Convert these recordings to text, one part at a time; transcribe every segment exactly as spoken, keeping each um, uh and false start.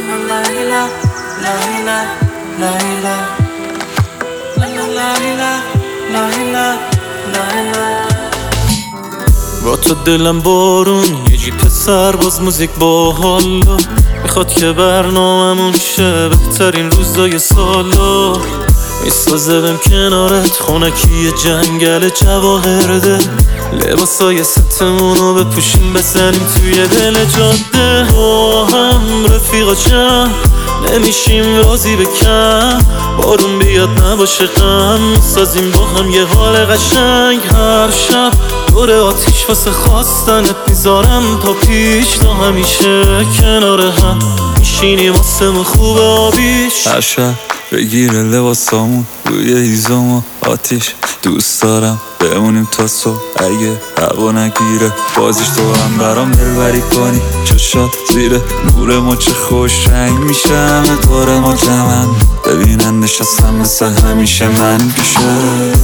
با تو دلم بارون یه جیپ سرباز موزیک با حالا میخواد که برنامه‌مون شه بهترین روزای سالا میسازه بهم کنارت خونکی جنگل جواهرده لباسای ستمونو بپوشیم بزنیم توی دل جاده با هم رفیقا چند نمیشیم راضی به کم بارون بیاد نباشه غم میسازیم با هم یه حال قشنگ هر شب دور آتیش واسه خواستنت میذارم تا پیش تا همیشه کنار هم میشینیم واسه خوب آبیش هر شب بگیره لباسامون روی هیزم و آتیش دوست دارم بمونیم تا صبح اگه هوا نگیره بازیش تو هم برام دلبری کنی چشات زیر نور ما چه خوش رنگ میشه همه دور ما جمن ببینن نشستم مثل همیشه من پیشه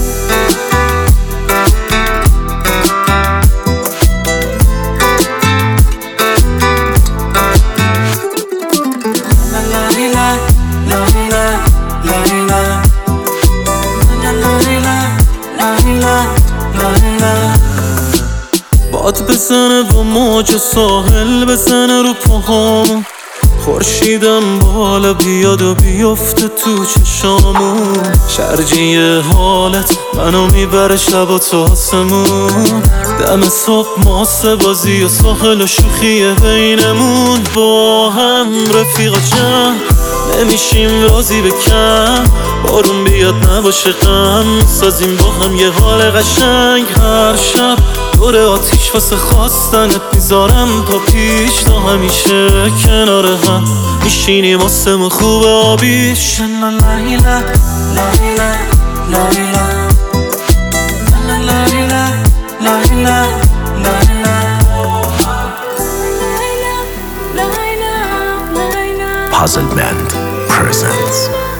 باد بزنه و موج ساحل بزنه رو پاهامون خورشیدم بالا بیاد و بیفته تو چشامون شرجی حالت منو میبره شب و تا آسمون دم صبح ماسه بازی و ساحل و شوخی بینمون با هم رفیقا جمع نمیشیم راضی به کم بارون بیاد نباشه غم میسازیم با هم یه حال قشنگ هر شب دور آتیش واسه خواستنت میذارم تا پیش تا همیشه کنار هم میشینیم واسه خوب آبیش لا لا لا لا لا Puzzle Band presents